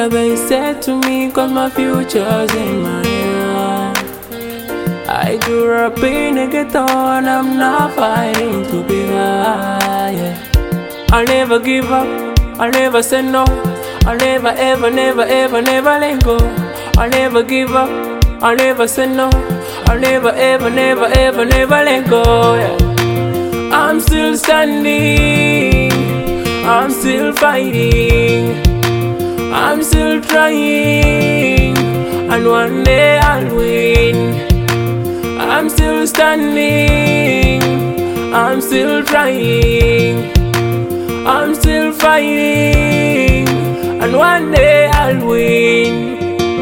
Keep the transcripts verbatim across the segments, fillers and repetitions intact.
care they said to me, cause my future's in my hand. I grew up in a ghetto and I'm not fighting to be high, yeah. I'll never give up, I'll never say no, I'll never ever, never ever, never let go. I'll never give up, I'll never say no, I'll never ever, never ever, never let go, yeah. I'm still standing, I'm still fighting, I'm still trying, and one day I'll win. I'm still standing, I'm still trying, I'm still fighting, and one day I'll win.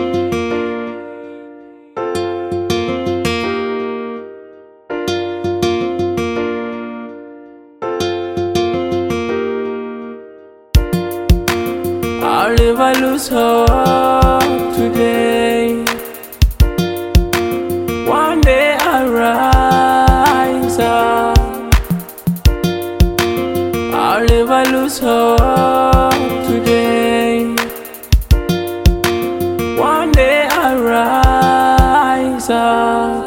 I'll never lose hope today. One day I'll rise up. I'll never lose hope today. One day I'll rise up.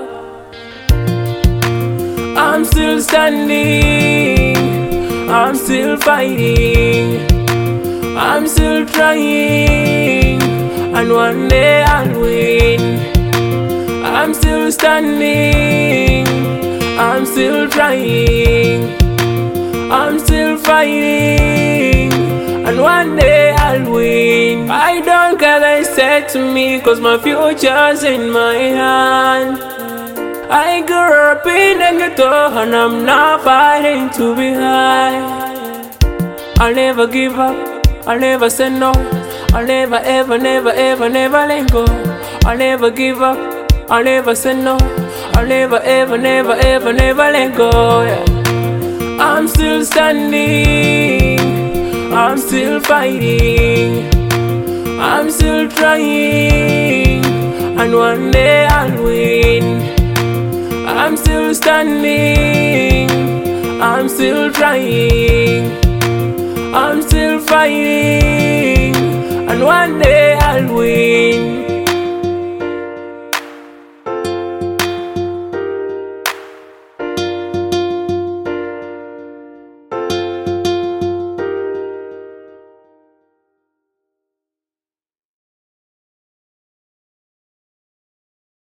I'm still standing, I'm still fighting, I'm still trying, and one day I'll win. I'm still standing, I'm still trying, I'm still fighting, and one day I'll win. I don't care they said to me, cause my future's in my hand. I grew up in a ghetto and I'm not fighting to be high. I'll never give up, I'll never say no, I'll never ever, never ever, never let go. I'll never give up, I'll never say no, I'll never ever, never ever, never let go, yeah. I'm still standing, I'm still fighting, I'm still trying, and one day I'll win. I'm still standing, I'm still trying, I'm still fighting, and one day I'll win.